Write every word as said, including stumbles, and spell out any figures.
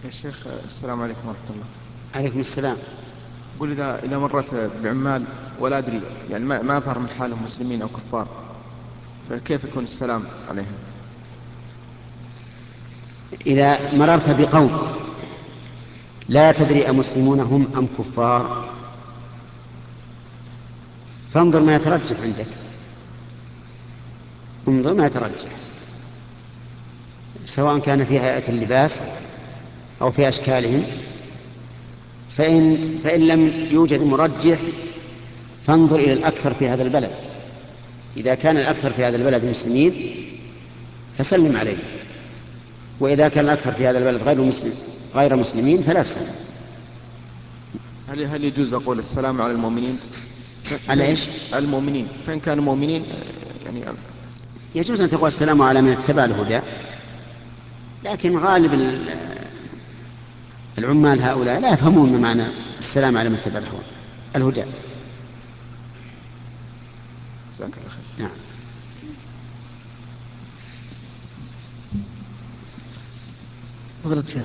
يا شيخ السلام عليكم ورحمة الله. عليكم السلام. قل إذا إذا مرت بعمال ولا أدري يعني ما ما أظهر من حالهم مسلمين أو كفار، فكيف يكون السلام عليهم؟ إذا مررت بقوم لا تدري أمسلمون هم أم كفار فانظر ما يترجح عندك، انظر ما يترجح سواء كان في هيئة اللباس أو في أشكالهم. فإن, فإن لم يوجد مرجح فانظر إلى الأكثر في هذا البلد. إذا كان الأكثر في هذا البلد مسلمين فسلم عليه، وإذا كان الأكثر في هذا البلد غير مسلم غير مسلمين فلا تسلم. هل هل يجوز أقول السلام على المؤمنين؟ على فإن إيش؟ المؤمنين فإن كانوا مؤمنين يعني. يجوز أن تقول السلام على من اتبع الهدى، لكن غالب العمال هؤلاء لا يفهمون معنى السلام على من اتبع الهدى. جزاك الله خير. نعم. فضلت شيخ.